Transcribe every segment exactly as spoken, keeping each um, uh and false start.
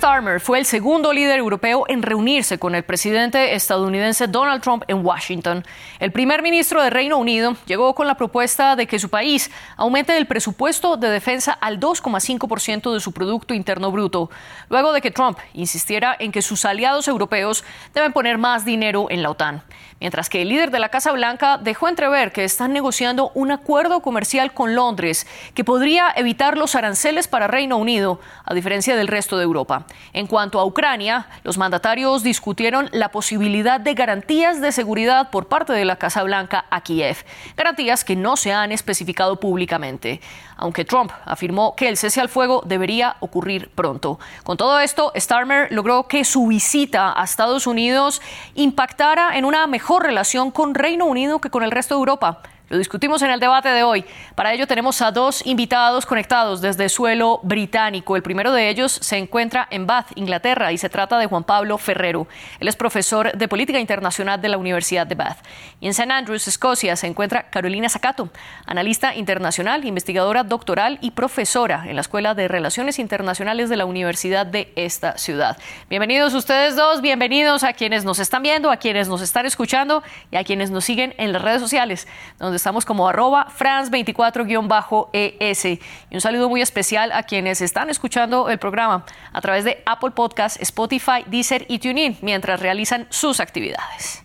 Starmer fue el segundo líder europeo en reunirse con el presidente estadounidense Donald Trump en Washington. El primer ministro de Reino Unido llegó con la propuesta de que su país aumente el presupuesto de defensa al dos coma cinco por ciento de su Producto Interno Bruto, luego de que Trump insistiera en que sus aliados europeos deben poner más dinero en la OTAN. Mientras que el líder de la Casa Blanca dejó entrever que están negociando un acuerdo comercial con Londres que podría evitar los aranceles para Reino Unido, a diferencia del resto de Europa. En cuanto a Ucrania, los mandatarios discutieron la posibilidad de garantías de seguridad por parte de la Casa Blanca a Kiev, garantías que no se han especificado públicamente, aunque Trump afirmó que el cese al fuego debería ocurrir pronto. Con todo esto, Starmer logró que su visita a Estados Unidos impactara en una mejor relación con Reino Unido que con el resto de Europa. Lo discutimos en el debate de hoy. Para ello tenemos a dos invitados conectados desde suelo británico. El primero de ellos se encuentra en Bath, Inglaterra, y se trata de Juan Pablo Ferrero. Él es profesor de Política Internacional de la Universidad de Bath. Y en Saint Andrews, Escocia, se encuentra Carolina Zaccato, analista internacional, investigadora doctoral y profesora en la Escuela de Relaciones Internacionales de la Universidad de esta ciudad. Bienvenidos ustedes dos, bienvenidos a quienes nos están viendo, a quienes nos están escuchando y a quienes nos siguen en las redes sociales, donde estamos como arroba France veinticuatro E S. Y un saludo muy especial a quienes están escuchando el programa a través de Apple Podcasts, Spotify, Deezer y TuneIn mientras realizan sus actividades.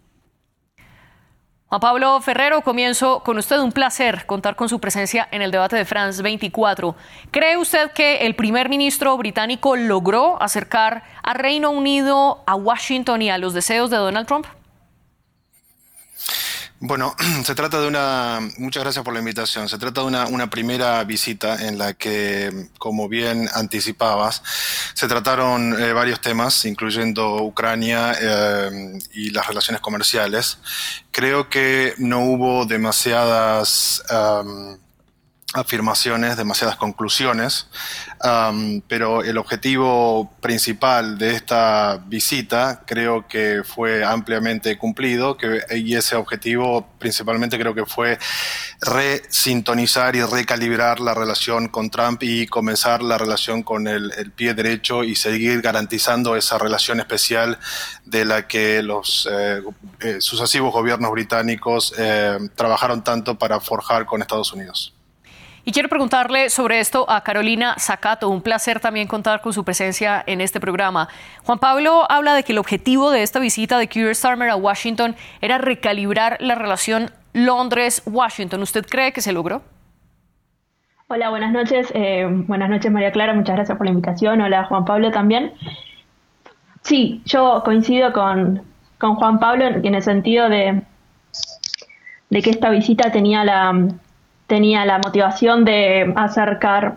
Juan Pablo Ferrero, comienzo con usted. Un placer contar con su presencia en el debate de France veinticuatro. ¿Cree usted que el primer ministro británico logró acercar a Reino Unido a Washington y a los deseos de Donald Trump? Bueno, se trata de una, muchas gracias por la invitación, se trata de una, una primera visita en la que, como bien anticipabas, se trataron eh, varios temas, incluyendo Ucrania eh, y las relaciones comerciales. Creo que no hubo demasiadas um, afirmaciones, demasiadas conclusiones, um, pero el objetivo principal de esta visita creo que fue ampliamente cumplido, que, y ese objetivo principalmente creo que fue resintonizar y recalibrar la relación con Trump y comenzar la relación con el, el pie derecho y seguir garantizando esa relación especial de la que los eh, eh, sucesivos gobiernos británicos eh, trabajaron tanto para forjar con Estados Unidos. Y quiero preguntarle sobre esto a Carolina Zaccato. Un placer también contar con su presencia en este programa. Juan Pablo habla de que el objetivo de esta visita de Keir Starmer a Washington era recalibrar la relación Londres-Washington. ¿Usted cree que se logró? Hola, buenas noches. Eh, buenas noches, María Clara. Muchas gracias por la invitación. Hola, Juan Pablo también. Sí, yo coincido con, con Juan Pablo en, en el sentido de, de que esta visita tenía la... tenía la motivación de acercar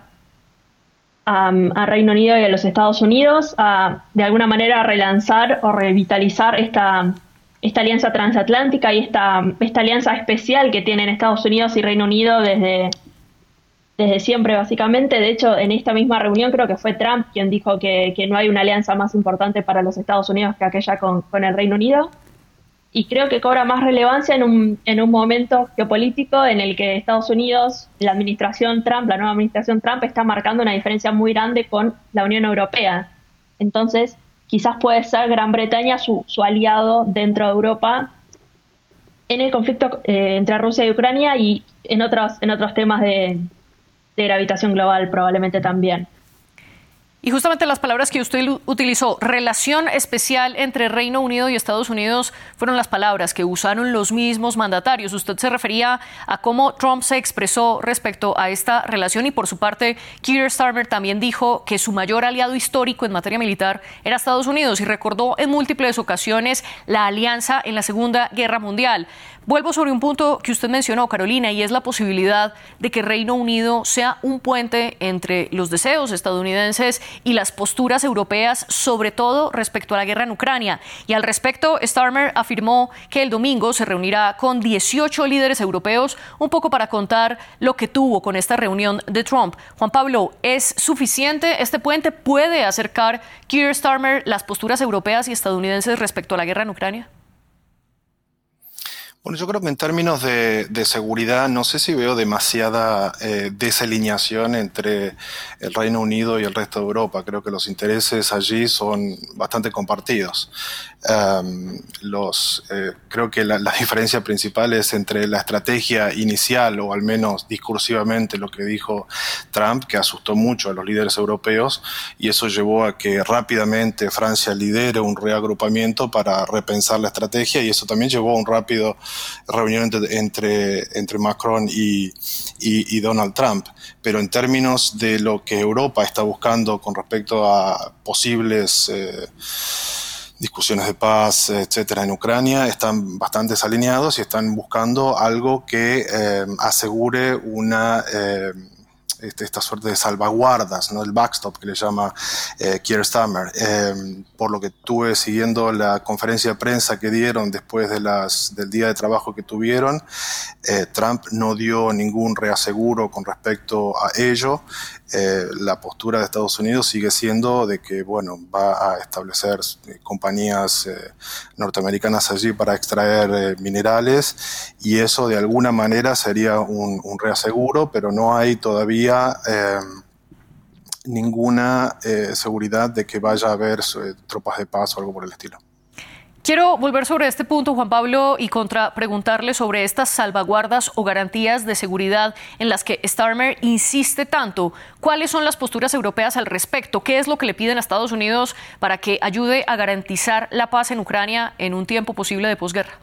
um, a Reino Unido y a los Estados Unidos, a de alguna manera relanzar o revitalizar esta, esta alianza transatlántica y esta, esta alianza especial que tienen Estados Unidos y Reino Unido desde, desde siempre, básicamente. De hecho, en esta misma reunión creo que fue Trump quien dijo que, que no hay una alianza más importante para los Estados Unidos que aquella con, con el Reino Unido. Y creo que cobra más relevancia en un, en un momento geopolítico en el que Estados Unidos, la administración Trump, la nueva administración Trump, está marcando una diferencia muy grande con la Unión Europea. Entonces, quizás puede ser Gran Bretaña su, su aliado dentro de Europa en el conflicto eh, entre Rusia y Ucrania y en otros, en otros temas de, de gravitación global probablemente también. Y justamente las palabras que usted utilizó, relación especial entre Reino Unido y Estados Unidos, fueron las palabras que usaron los mismos mandatarios. Usted se refería a cómo Trump se expresó respecto a esta relación y por su parte Keir Starmer también dijo que su mayor aliado histórico en materia militar era Estados Unidos y recordó en múltiples ocasiones la alianza en la Segunda Guerra Mundial. Vuelvo sobre un punto que usted mencionó, Carolina, y es la posibilidad de que Reino Unido sea un puente entre los deseos estadounidenses y las posturas europeas, sobre todo respecto a la guerra en Ucrania. Y al respecto, Starmer afirmó que el domingo se reunirá con dieciocho líderes europeos, un poco para contar lo que tuvo con esta reunión de Trump. Juan Pablo, ¿es suficiente? ¿Este puente puede acercar Keir Starmer las posturas europeas y estadounidenses respecto a la guerra en Ucrania? Bueno, yo creo que en términos de, de seguridad, no sé si veo demasiada eh, desalineación entre el Reino Unido y el resto de Europa. Creo que los intereses allí son bastante compartidos. Um, los, eh, creo que la, la diferencia principal es entre la estrategia inicial, o al menos discursivamente lo que dijo Trump, que asustó mucho a los líderes europeos, y eso llevó a que rápidamente Francia lidere un reagrupamiento para repensar la estrategia, y eso también llevó a un rápido reunión entre, entre, entre Macron y, y, y Donald Trump. Pero en términos de lo que Europa está buscando con respecto a posibles eh, discusiones de paz, etcétera, en Ucrania, están bastante desalineados y están buscando algo que eh, asegure una... Eh, esta suerte de salvaguardas, ¿no? El backstop que le llama eh, Keir Starmer. Eh, por lo que estuve siguiendo la conferencia de prensa que dieron después de las, del día de trabajo que tuvieron, eh, Trump no dio ningún reaseguro con respecto a ello. Eh, la postura de Estados Unidos sigue siendo de que, bueno, va a establecer eh, compañías eh, norteamericanas allí para extraer eh, minerales, y eso de alguna manera sería un, un reaseguro, pero no hay todavía Eh, ninguna eh, seguridad de que vaya a haber eh, tropas de paz o algo por el estilo. Quiero volver sobre este punto, Juan Pablo, y contra preguntarle sobre estas salvaguardas o garantías de seguridad en las que Starmer insiste tanto. ¿Cuáles son las posturas europeas al respecto? ¿Qué es lo que le piden a Estados Unidos para que ayude a garantizar la paz en Ucrania en un tiempo posible de posguerra?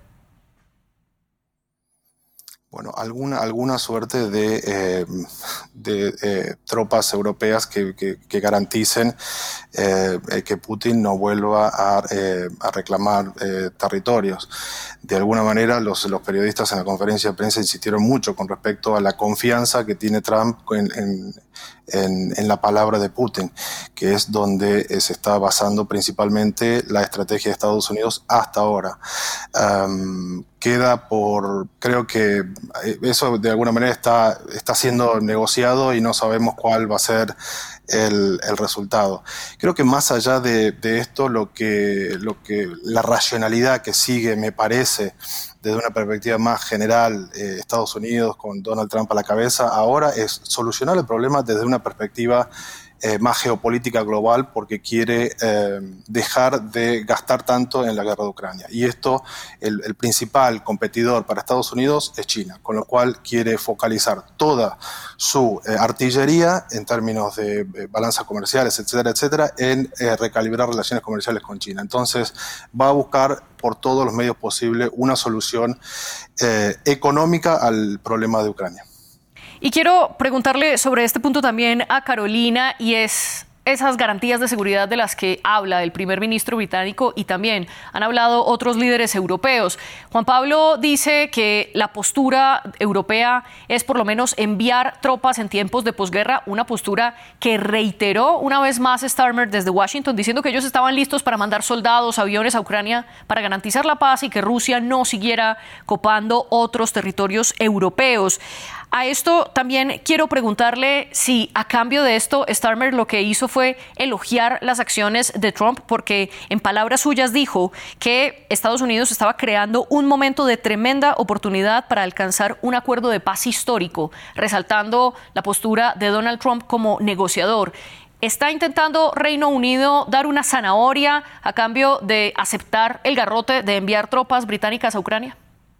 Bueno, alguna, alguna suerte de, eh, de eh, tropas europeas que, que, que garanticen eh, que Putin no vuelva a, eh, a reclamar eh, territorios. De alguna manera, los, los periodistas en la conferencia de prensa insistieron mucho con respecto a la confianza que tiene Trump en, en, en, en la palabra de Putin, que es donde se está basando principalmente la estrategia de Estados Unidos hasta ahora. Um, queda por, creo que eso de alguna manera está, está siendo negociado y no sabemos cuál va a ser el, el resultado. Creo que más allá de, de esto, lo que, lo que, la racionalidad que sigue, me parece, desde una perspectiva más general, eh, Estados Unidos con Donald Trump a la cabeza, ahora es solucionar el problema desde una perspectiva Eh, más geopolítica global, porque quiere eh, dejar de gastar tanto en la guerra de Ucrania. Y esto, el, el principal competidor para Estados Unidos es China, con lo cual quiere focalizar toda su eh, artillería en términos de eh, balanzas comerciales, etcétera, etcétera, en eh, recalibrar relaciones comerciales con China. Entonces va a buscar por todos los medios posibles una solución eh, económica al problema de Ucrania. Y quiero preguntarle sobre este punto también a Carolina, y es esas garantías de seguridad de las que habla el primer ministro británico y también han hablado otros líderes europeos. Juan Pablo dice que la postura europea es por lo menos enviar tropas en tiempos de posguerra, una postura que reiteró una vez más Starmer desde Washington, diciendo que ellos estaban listos para mandar soldados, aviones a Ucrania para garantizar la paz y que Rusia no siguiera copando otros territorios europeos. A esto también quiero preguntarle si a cambio de esto Starmer lo que hizo fue elogiar las acciones de Trump, porque en palabras suyas dijo que Estados Unidos estaba creando un momento de tremenda oportunidad para alcanzar un acuerdo de paz histórico, resaltando la postura de Donald Trump como negociador. ¿Está intentando Reino Unido dar una zanahoria a cambio de aceptar el garrote de enviar tropas británicas a Ucrania?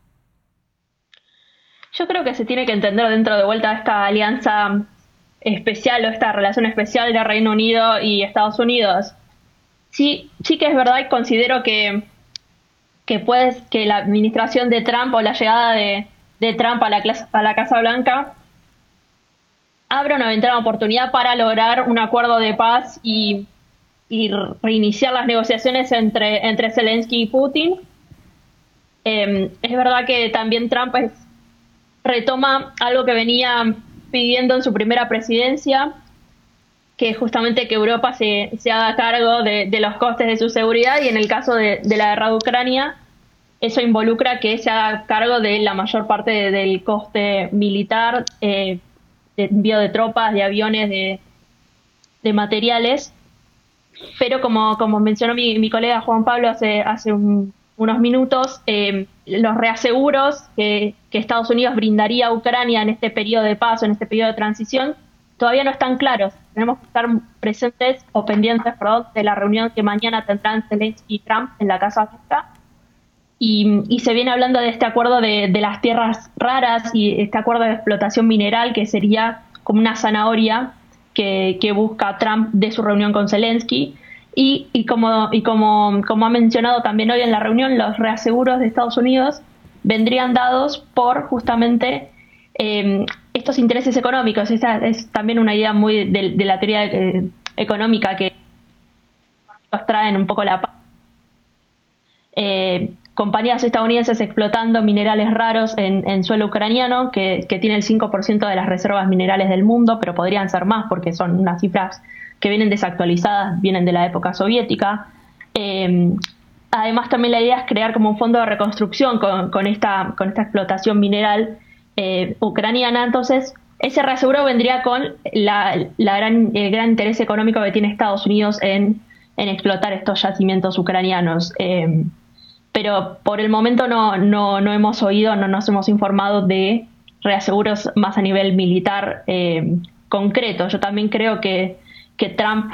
Yo creo que se tiene que entender dentro de vuelta esta alianza especial o esta relación especial de Reino Unido y Estados Unidos. Sí, sí que es verdad y considero que, que, puede, que la administración de Trump o la llegada de, de Trump a la, a la Casa Blanca abre una ventana de oportunidad para lograr un acuerdo de paz y, y reiniciar las negociaciones entre, entre Zelensky y Putin. Eh, es verdad que también Trump es retoma algo que venía pidiendo en su primera presidencia, que es justamente que Europa se, se haga cargo de, de los costes de su seguridad, y en el caso de, de la guerra de Ucrania, eso involucra que se haga cargo de la mayor parte de, del coste militar, eh, de envío de tropas, de aviones, de, de materiales. Pero como, como mencionó mi, mi colega Juan Pablo hace, hace un, unos minutos, eh, los reaseguros que, que Estados Unidos brindaría a Ucrania en este periodo de paz, en este periodo de transición, todavía no están claros. Tenemos que estar presentes o pendientes, perdón, de la reunión que mañana tendrán Zelensky y Trump en la Casa Blanca. Y, y se viene hablando de este acuerdo de, de las tierras raras y este acuerdo de explotación mineral que sería como una zanahoria que, que busca Trump de su reunión con Zelensky. Y, y, como, y como, como ha mencionado también hoy en la reunión, los reaseguros de Estados Unidos vendrían dados por justamente eh, estos intereses económicos. Esta es también una idea muy de, de la teoría eh, económica que nos traen un poco la paz. Eh, compañías estadounidenses explotando minerales raros en, en suelo ucraniano, que, que tiene el cinco por ciento de las reservas minerales del mundo, pero podrían ser más porque son unas cifras que vienen desactualizadas, vienen de la época soviética. Eh, además, también la idea es crear como un fondo de reconstrucción con, con, esta, con esta explotación mineral eh, ucraniana. Entonces, ese reaseguro vendría con la, la gran, el gran interés económico que tiene Estados Unidos en, en explotar estos yacimientos ucranianos. Eh, pero por el momento no, no, no hemos oído, no nos hemos informado de reaseguros más a nivel militar eh, concreto. Yo también creo que que Trump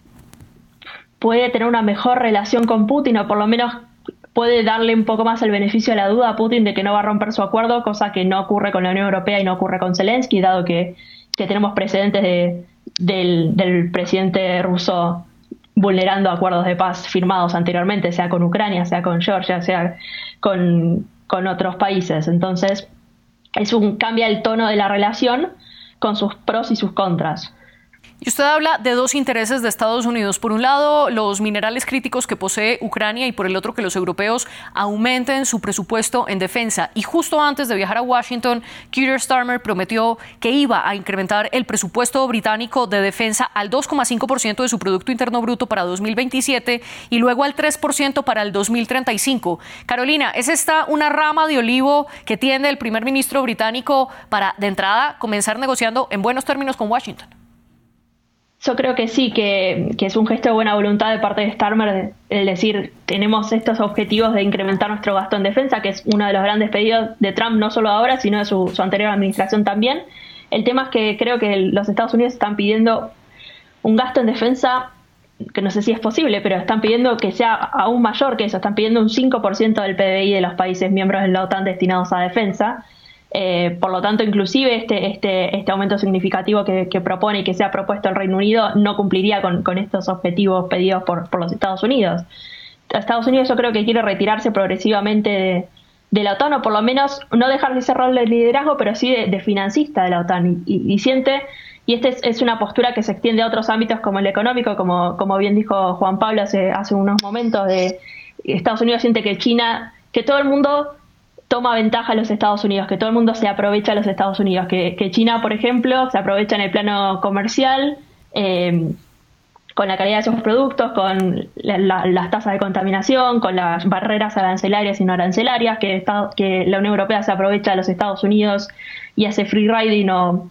puede tener una mejor relación con Putin, o por lo menos puede darle un poco más el beneficio de la duda a Putin de que no va a romper su acuerdo, cosa que no ocurre con la Unión Europea y no ocurre con Zelensky, dado que, que tenemos precedentes de, del, del presidente ruso vulnerando acuerdos de paz firmados anteriormente, sea con Ucrania, sea con Georgia, sea con, con otros países. Entonces, es un cambia el tono de la relación con sus pros y sus contras. Y usted habla de dos intereses de Estados Unidos. Por un lado, los minerales críticos que posee Ucrania y por el otro, que los europeos aumenten su presupuesto en defensa. Y justo antes de viajar a Washington, Keir Starmer prometió que iba a incrementar el presupuesto británico de defensa al dos coma cinco por ciento de su Producto Interno Bruto para dos mil veintisiete y luego al tres por ciento para el dos mil treinta y cinco. Carolina, ¿es esta una rama de olivo que tiene el primer ministro británico para, de entrada, comenzar negociando en buenos términos con Washington? Yo creo que sí, que, que es un gesto de buena voluntad de parte de Starmer, el decir, tenemos estos objetivos de incrementar nuestro gasto en defensa, que es uno de los grandes pedidos de Trump, no solo ahora, sino de su, su anterior administración también. El tema es que creo que los Estados Unidos están pidiendo un gasto en defensa, que no sé si es posible, pero están pidiendo que sea aún mayor que eso, están pidiendo un cinco por ciento del P B I de los países miembros de la OTAN destinados a defensa. Eh, por lo tanto, inclusive este, este, este aumento significativo que, que propone y que se ha propuesto el Reino Unido no cumpliría con, con estos objetivos pedidos por, por los Estados Unidos. Estados Unidos yo creo que quiere retirarse progresivamente de, de la OTAN, o por lo menos no dejar de ese rol de liderazgo, pero sí de, de financista de la OTAN. Y, y, y siente, y esta es, es una postura que se extiende a otros ámbitos como el económico, como, como bien dijo Juan Pablo hace, hace unos momentos, de Estados Unidos siente que China, que todo el mundo toma ventaja a los Estados Unidos, que todo el mundo se aprovecha a los Estados Unidos, que, que China, por ejemplo, se aprovecha en el plano comercial, eh, con la calidad de sus productos, con la, la, las tasas de contaminación, con las barreras arancelarias y no arancelarias, que, está, que la Unión Europea se aprovecha de los Estados Unidos y hace free riding o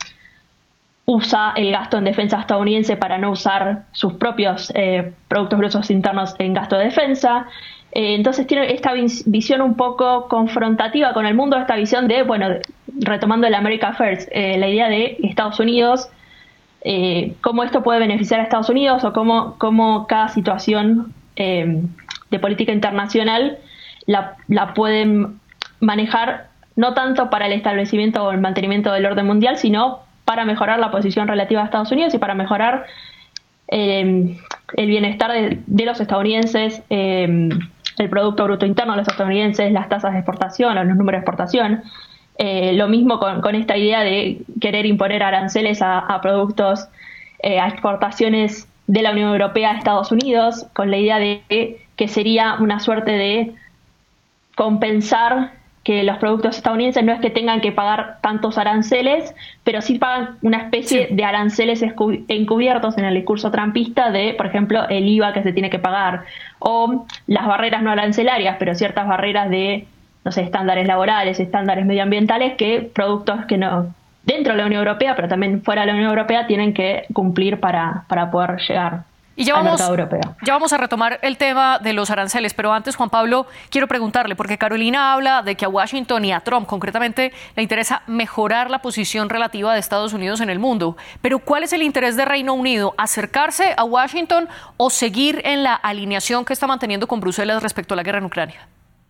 usa el gasto en defensa estadounidense para no usar sus propios eh, productos brutos internos en gasto de defensa. Entonces tiene esta visión un poco confrontativa con el mundo, esta visión de, bueno, retomando el America First, eh, la idea de Estados Unidos, eh, cómo esto puede beneficiar a Estados Unidos o cómo, cómo cada situación eh, de política internacional la, la pueden manejar no tanto para el establecimiento o el mantenimiento del orden mundial, sino para mejorar la posición relativa a Estados Unidos y para mejorar eh, el bienestar de, de los estadounidenses, eh, el Producto Bruto Interno de los estadounidenses, las tasas de exportación o los números de exportación. Eh, lo mismo con, con esta idea de querer imponer aranceles a, a productos, eh, a exportaciones de la Unión Europea a Estados Unidos, con la idea de que, que sería una suerte de compensar que los productos estadounidenses no es que tengan que pagar tantos aranceles, pero sí pagan una especie sí. de aranceles encubiertos en el discurso trumpista de, por ejemplo, el I V A que se tiene que pagar, o las barreras no arancelarias, pero ciertas barreras de, no sé, estándares laborales, estándares medioambientales, que productos que no, dentro de la Unión Europea, pero también fuera de la Unión Europea, tienen que cumplir para, para poder llegar. Y ya al vamos, mercado europeo. ya vamos a retomar el tema de los aranceles, pero antes, Juan Pablo, quiero preguntarle, porque Carolina habla de que a Washington y a Trump concretamente le interesa mejorar la posición relativa de Estados Unidos en el mundo. Pero ¿cuál es el interés de Reino Unido? ¿Acercarse a Washington o seguir en la alineación que está manteniendo con Bruselas respecto a la guerra en Ucrania?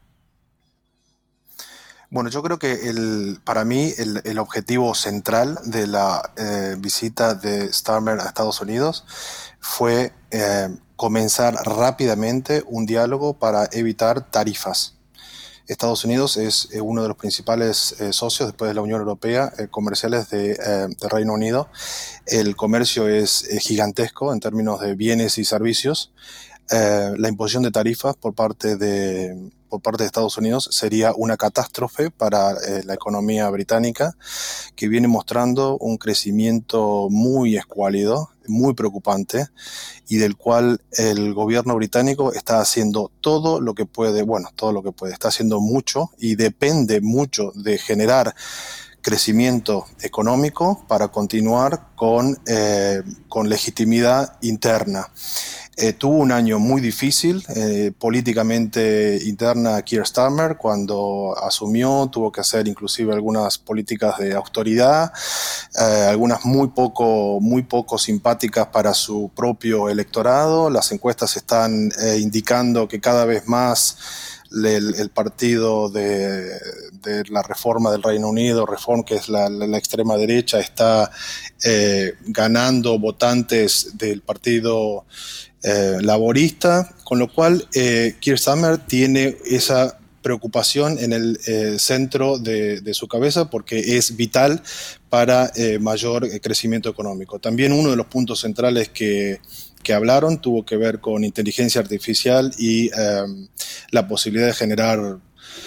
Bueno, yo creo que el, para mí el, el objetivo central de la eh, visita de Starmer a Estados Unidos fue eh, comenzar rápidamente un diálogo para evitar tarifas. Estados Unidos es eh, uno de los principales eh, socios después de la Unión Europea eh, comerciales de, eh, de Reino Unido. El comercio es eh, gigantesco en términos de bienes y servicios. Eh, la imposición de tarifas por parte de, por parte de Estados Unidos sería una catástrofe para eh, la economía británica, que viene mostrando un crecimiento muy escuálido, muy preocupante, y del cual el gobierno británico está haciendo todo lo que puede, bueno, todo lo que puede, está haciendo mucho y depende mucho de generar crecimiento económico para continuar con, eh, con legitimidad interna. Eh, tuvo un año muy difícil, eh, políticamente interna Keir Starmer, cuando asumió, tuvo que hacer inclusive algunas políticas de austeridad, eh, algunas muy poco, muy poco simpáticas para su propio electorado. Las encuestas están eh, indicando que cada vez más el, el partido de, de la reforma del Reino Unido, Reform, que es la, la, la extrema derecha, está eh, ganando votantes del partido Eh, laborista, con lo cual eh, Keir Starmer tiene esa preocupación en el eh, centro de, de su cabeza porque es vital para eh, mayor eh, crecimiento económico. También uno de los puntos centrales que, que hablaron tuvo que ver con inteligencia artificial y eh, la posibilidad de generar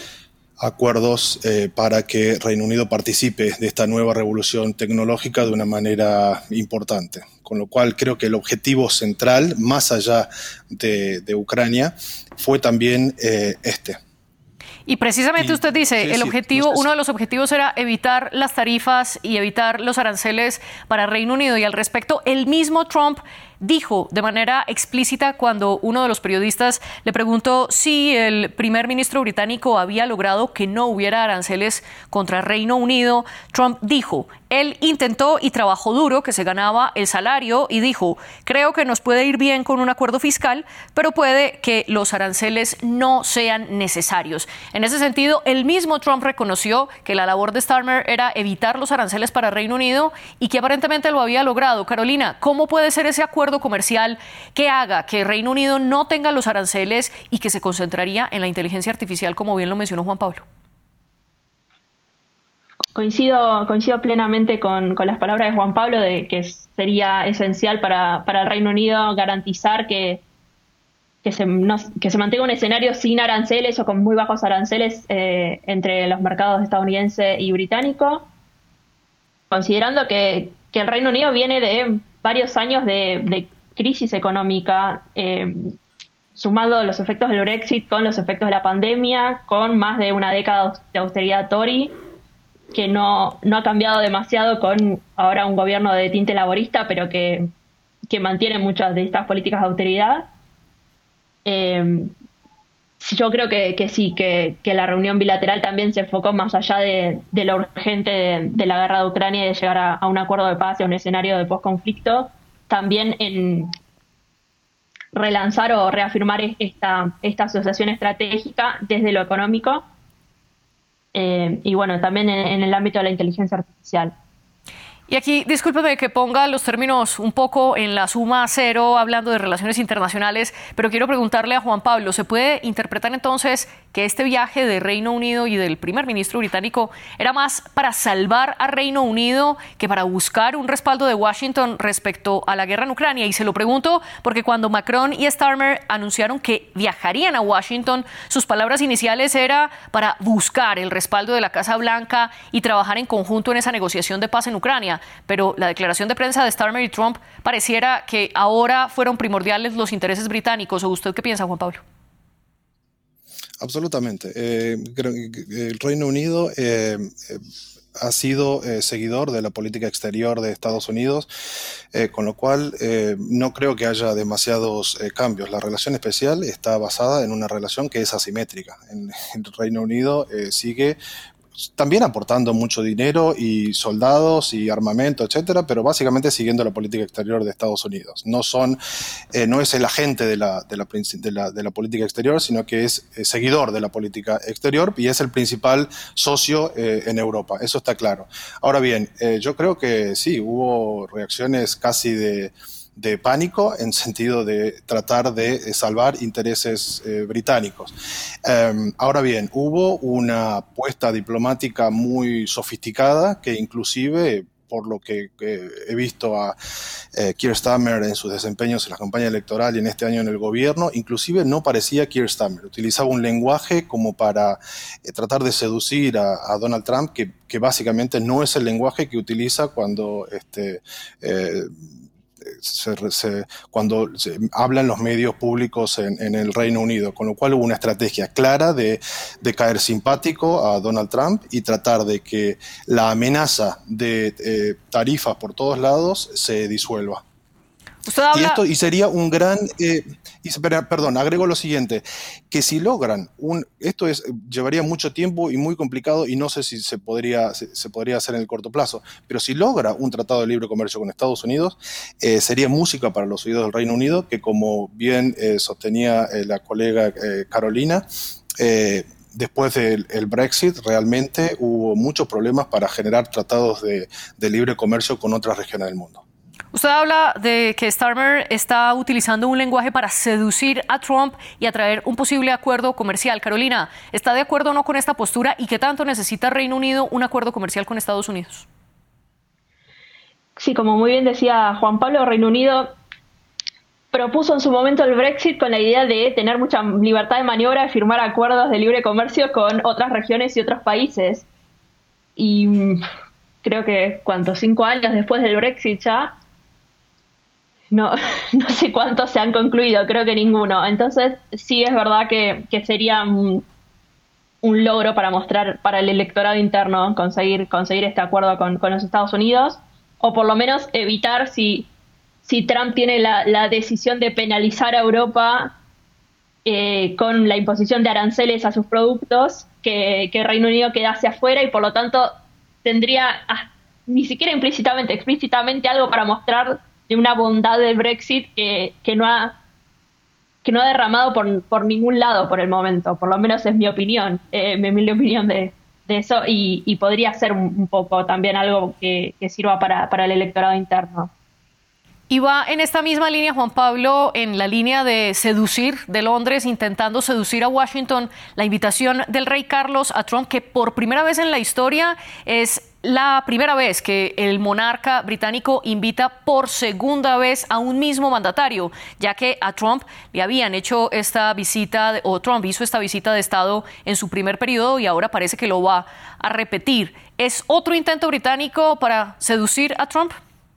acuerdos eh, para que Reino Unido participe de esta nueva revolución tecnológica de una manera importante. Con lo cual creo que el objetivo central, más allá de, de Ucrania, fue también eh, este. Y precisamente y, usted dice, sí, el sí, objetivo, no uno de los objetivos era evitar las tarifas y evitar los aranceles para Reino Unido. Y al respecto, el mismo Trump dijo de manera explícita cuando uno de los periodistas le preguntó si el primer ministro británico había logrado que no hubiera aranceles contra Reino Unido. Trump dijo, él intentó y trabajó duro, que se ganaba el salario, y dijo, creo que nos puede ir bien con un acuerdo fiscal, pero puede que los aranceles no sean necesarios. En ese sentido, el mismo Trump reconoció que la labor de Starmer era evitar los aranceles para Reino Unido y que aparentemente lo había logrado. Carolina, ¿cómo puede ser ese acuerdo comercial que haga que Reino Unido no tenga los aranceles y que se concentraría en la inteligencia artificial, como bien lo mencionó Juan Pablo? Coincido, coincido plenamente con, con las palabras de Juan Pablo de que sería esencial para, para el Reino Unido garantizar que, que, se, no, que se mantenga un escenario sin aranceles o con muy bajos aranceles eh, entre los mercados estadounidense y británico, considerando que, que el Reino Unido viene de varios años de, de crisis económica, eh, sumado los efectos del Brexit con los efectos de la pandemia, con más de una década de austeridad Tory, que no, no ha cambiado demasiado con ahora un gobierno de tinte laborista, pero que, que mantiene muchas de estas políticas de austeridad. Eh, yo creo que, que sí, que, que la reunión bilateral también se enfocó más allá de, de lo urgente de, de la guerra de Ucrania y de llegar a, a un acuerdo de paz y a un escenario de posconflicto, también en relanzar o reafirmar esta, esta asociación estratégica desde lo económico eh, y bueno, también en, en el ámbito de la inteligencia artificial. Y aquí, discúlpeme que ponga los términos un poco en la suma cero, hablando de relaciones internacionales, pero quiero preguntarle a Juan Pablo, ¿se puede interpretar entonces que este viaje de Reino Unido y del primer ministro británico era más para salvar a Reino Unido que para buscar un respaldo de Washington respecto a la guerra en Ucrania? Y se lo pregunto porque cuando Macron y Starmer anunciaron que viajarían a Washington, sus palabras iniciales era para buscar el respaldo de la Casa Blanca y trabajar en conjunto en esa negociación de paz en Ucrania. Pero la declaración de prensa de Starmer y Trump pareciera que ahora fueron primordiales los intereses británicos. ¿O usted qué piensa, Juan Pablo? Absolutamente. Eh, creo que el Reino Unido eh, eh, ha sido eh, seguidor de la política exterior de Estados Unidos, eh, con lo cual eh, no creo que haya demasiados eh, cambios. La relación especial está basada en una relación que es asimétrica. En, en el Reino Unido eh, sigue también aportando mucho dinero y soldados y armamento, etcétera, pero básicamente siguiendo la política exterior de Estados Unidos. No son, eh, no es el agente de la, de, la, de, la, de la política exterior, sino que es eh, seguidor de la política exterior y es el principal socio eh, en Europa. Eso está claro. Ahora bien, eh, yo creo que sí, hubo reacciones casi de de pánico en sentido de tratar de salvar intereses eh, británicos. Um, ahora bien, hubo una apuesta diplomática muy sofisticada que inclusive, por lo que eh, he visto a eh, Keir Starmer en sus desempeños en la campaña electoral y en este año en el gobierno, inclusive no parecía Keir Starmer. Utilizaba un lenguaje como para eh, tratar de seducir a, a Donald Trump, que, que básicamente no es el lenguaje que utiliza cuando este, eh, Se, se, cuando se hablan los medios públicos en, en el Reino Unido, con lo cual hubo una estrategia clara de, de caer simpático a Donald Trump y tratar de que la amenaza de eh, tarifas por todos lados se disuelva. Usted habla... Y esto y sería un gran, eh, y, perdón, agrego lo siguiente, que si logran, un, esto es, llevaría mucho tiempo y muy complicado y no sé si se podría, se, se podría hacer en el corto plazo, pero si logra un tratado de libre comercio con Estados Unidos, eh, sería música para los oídos del Reino Unido, que como bien eh, sostenía eh, la colega eh, Carolina, eh, después del el Brexit realmente hubo muchos problemas para generar tratados de, de libre comercio con otras regiones del mundo. Usted habla de que Starmer está utilizando un lenguaje para seducir a Trump y atraer un posible acuerdo comercial. Carolina, ¿está de acuerdo o no con esta postura y qué tanto necesita Reino Unido un acuerdo comercial con Estados Unidos? Sí, como muy bien decía Juan Pablo, Reino Unido propuso en su momento el Brexit con la idea de tener mucha libertad de maniobra y firmar acuerdos de libre comercio con otras regiones y otros países. Y creo que, ¿cuántos? Cinco años después del Brexit ya... No, no sé cuántos se han concluido, creo que ninguno. Entonces, sí es verdad que, que sería un, un logro para mostrar para el electorado interno conseguir, conseguir este acuerdo con, con los Estados Unidos, o por lo menos evitar si, si Trump tiene la, la decisión de penalizar a Europa eh, con la imposición de aranceles a sus productos, que, que Reino Unido quedase afuera y por lo tanto tendría ah, ni siquiera implícitamente, explícitamente algo para mostrar de una bondad del Brexit que, que no ha que no ha derramado por, por ningún lado por el momento, por lo menos es mi opinión, eh, mi humilde opinión de, de eso, y, y podría ser un, un poco también algo que, que sirva para, para el electorado interno. Y va en esta misma línea, Juan Pablo, en la línea de seducir de Londres, intentando seducir a Washington, la invitación del rey Carlos a Trump, que por primera vez en la historia es la primera vez que el monarca británico invita por segunda vez a un mismo mandatario, ya que a Trump le habían hecho esta visita, o Trump hizo esta visita de Estado en su primer periodo y ahora parece que lo va a repetir. ¿Es otro intento británico para seducir a Trump?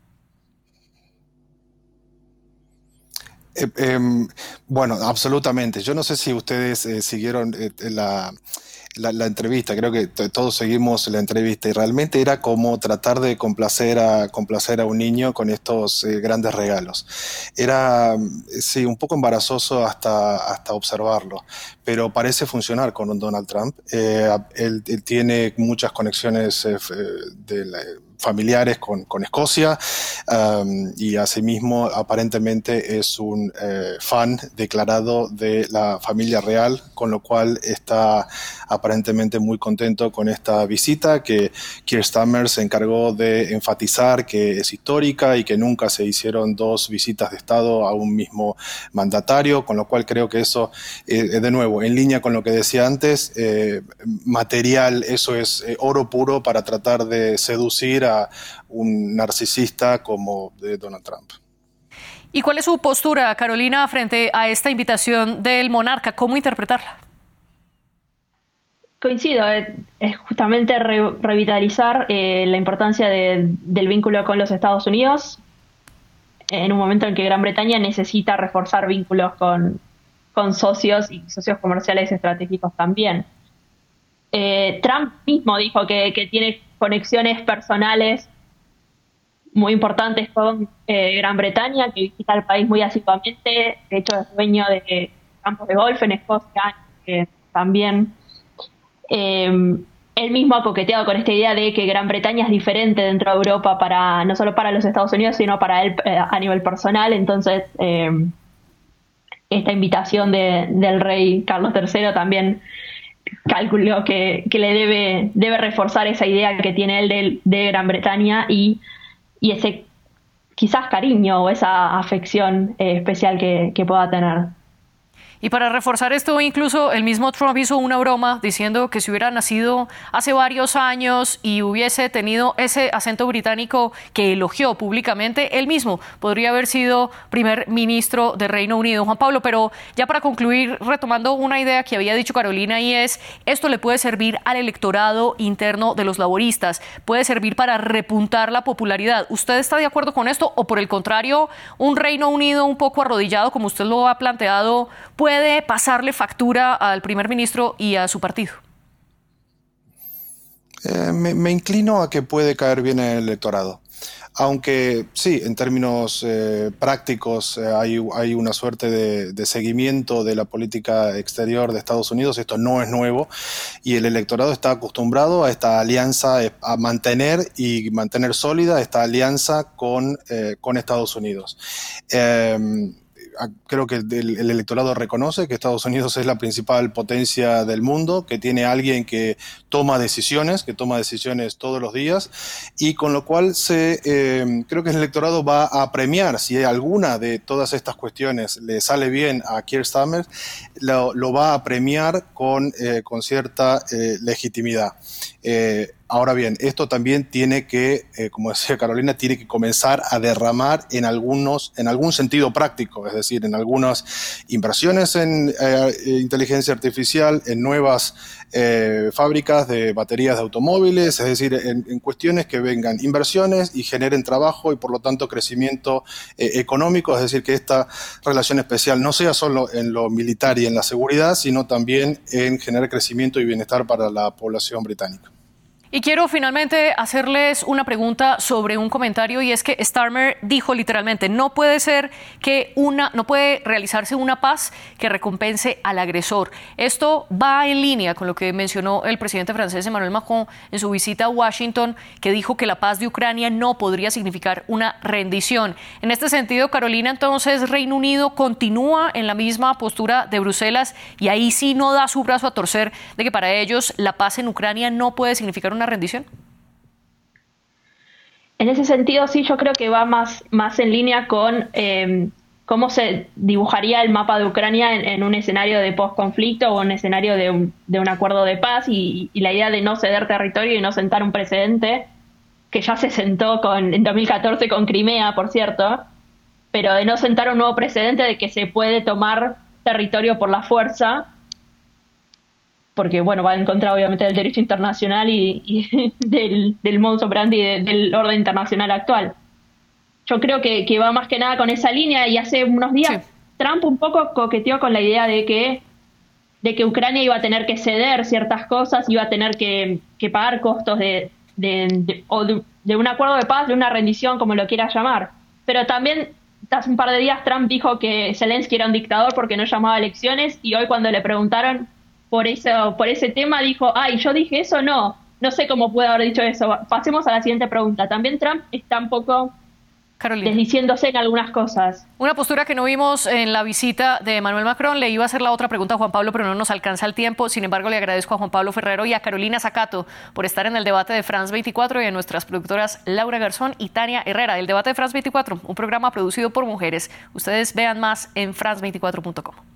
Eh, eh, bueno, absolutamente. Yo no sé si ustedes eh, siguieron eh, la, la, la entrevista, creo que t- todos seguimos la entrevista y realmente era como tratar de complacer a, complacer a un niño con estos eh, grandes regalos. Era, sí, un poco embarazoso hasta, hasta observarlo, pero parece funcionar con Donald Trump. Eh, él, él tiene muchas conexiones eh, de la, familiares con, con Escocia um, y asimismo aparentemente es un eh, fan declarado de la familia real, con lo cual está aparentemente muy contento con esta visita que Keir Starmer se encargó de enfatizar que es histórica y que nunca se hicieron dos visitas de Estado a un mismo mandatario, con lo cual creo que eso, eh, de nuevo, en línea con lo que decía antes, eh, material, eso es eh, oro puro para tratar de seducir a un narcisista como de Donald Trump. ¿Y cuál es su postura, Carolina, frente a esta invitación del monarca? ¿Cómo interpretarla? Coincido, es justamente re- revitalizar eh, la importancia de, del vínculo con los Estados Unidos en un momento en que Gran Bretaña necesita reforzar vínculos con, con socios y socios comerciales estratégicos también. Eh, Trump mismo dijo que, que tiene conexiones personales muy importantes con eh, Gran Bretaña, que visita el país muy asiduamente. De hecho, es dueño de campos de golf en Escocia, que también eh, él mismo ha coqueteado con esta idea de que Gran Bretaña es diferente dentro de Europa, para no solo para los Estados Unidos, sino para él eh, a nivel personal. Entonces, eh, esta invitación de, del rey Carlos tercero también calculó que, que le debe, debe reforzar esa idea que tiene él de, de Gran Bretaña y, y ese quizás cariño o esa afección eh, especial que, que pueda tener. Y para reforzar esto, incluso el mismo Trump hizo una broma diciendo que si hubiera nacido hace varios años y hubiese tenido ese acento británico que elogió públicamente, él mismo podría haber sido primer ministro de Reino Unido. Juan Pablo, pero ya para concluir, retomando una idea que había dicho Carolina, y es, esto le puede servir al electorado interno de los laboristas, puede servir para repuntar la popularidad. ¿Usted está de acuerdo con esto o, por el contrario, un Reino Unido un poco arrodillado, como usted lo ha planteado, puede puede pasarle factura al primer ministro y a su partido? Eh, me, me inclino a que puede caer bien en el electorado. Aunque sí, en términos eh, prácticos eh, hay, hay una suerte de, de seguimiento de la política exterior de Estados Unidos. Esto no es nuevo y el electorado está acostumbrado a esta alianza, a mantener y mantener sólida esta alianza con, eh, con Estados Unidos. Eh, Creo que el, el electorado reconoce que Estados Unidos es la principal potencia del mundo, que tiene alguien que toma decisiones, que toma decisiones todos los días, y con lo cual se, eh, creo que el electorado va a premiar, si alguna de todas estas cuestiones le sale bien a Keir Starmer, lo, lo va a premiar con, eh, con cierta eh, legitimidad. Eh, Ahora bien, esto también tiene que, eh, como decía Carolina, tiene que comenzar a derramar en algunos, en algún sentido práctico, es decir, en algunas inversiones en eh, inteligencia artificial, en nuevas eh, fábricas de baterías de automóviles, es decir, en, en cuestiones que vengan inversiones y generen trabajo y por lo tanto crecimiento eh, económico, es decir, que esta relación especial no sea solo en lo militar y en la seguridad, sino también en generar crecimiento y bienestar para la población británica. Y quiero finalmente hacerles una pregunta sobre un comentario, y es que Starmer dijo literalmente, no puede ser que una, no puede realizarse una paz que recompense al agresor. Esto va en línea con lo que mencionó el presidente francés Emmanuel Macron en su visita a Washington, que dijo que la paz de Ucrania no podría significar una rendición. En este sentido, Carolina, entonces, Reino Unido continúa en la misma postura de Bruselas y ahí sí no da su brazo a torcer de que para ellos la paz en Ucrania no puede significar una una rendición. En ese sentido, sí, yo creo que va más, más en línea con eh, cómo se dibujaría el mapa de Ucrania en, en un escenario de post-conflicto o un escenario de un, de un acuerdo de paz y, y la idea de no ceder territorio y no sentar un precedente que ya se sentó con, en dos mil catorce con Crimea, por cierto, pero de no sentar un nuevo precedente de que se puede tomar territorio por la fuerza, porque bueno, va en contra obviamente del derecho internacional y, y del, del modus operandi de, del orden internacional actual. Yo creo que, que va más que nada con esa línea, y hace unos días sí. Trump un poco coqueteó con la idea de que, de que Ucrania iba a tener que ceder ciertas cosas, iba a tener que, que pagar costos de, de, de, o de, de un acuerdo de paz, de una rendición, como lo quieras llamar. Pero también hace un par de días Trump dijo que Zelensky era un dictador porque no llamaba a elecciones, y hoy cuando le preguntaron por eso, por ese tema dijo, ay, yo dije eso, no, no sé cómo puede haber dicho eso. Pasemos a la siguiente pregunta. También Trump está un poco Carolina. desdiciéndose en algunas cosas. Una postura que no vimos en la visita de Emmanuel Macron. Le iba a hacer la otra pregunta a Juan Pablo, pero no nos alcanza el tiempo. Sin embargo, le agradezco a Juan Pablo Ferrero y a Carolina Zaccato por estar en el debate de France veinticuatro, y a nuestras productoras Laura Garzón y Tania Herrera. El debate de France veinticuatro, un programa producido por mujeres. Ustedes vean más en france veinticuatro punto com.